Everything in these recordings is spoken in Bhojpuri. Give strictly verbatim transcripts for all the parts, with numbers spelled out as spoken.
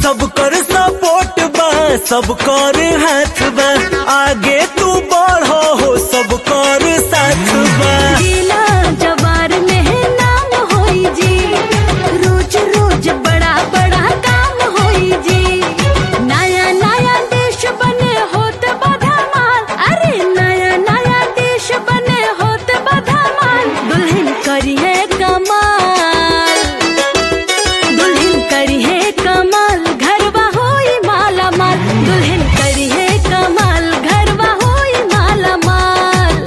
सब कर सपोर्ट बा, सब कर हाथ बा, आगे तू बढ़ो हो सब कर साथ बा। जिला जवार में नाम होई जी, रोज रोज बड़ा बड़ा काम होई जी। नया नया देश बने होत बधमाल, अरे नया नया देश बने होत बधमाल। दुल्हन करी है कमाल, दुल्हन करी है कमाल, घरवा होई माला माल। दुल्हन करी है कमाल, घरवा होई माला माल।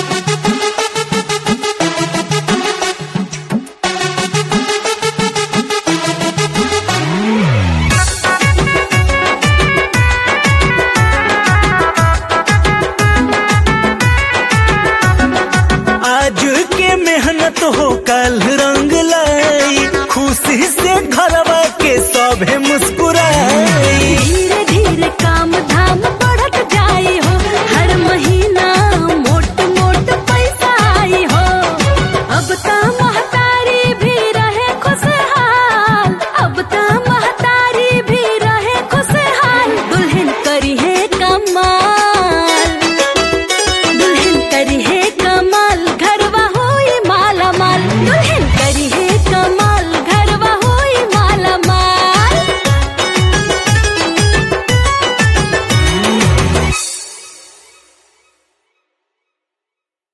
आज के मेहनत हो कल रंग लाई, खुशी से घरवा के सभे मुस्कुराई।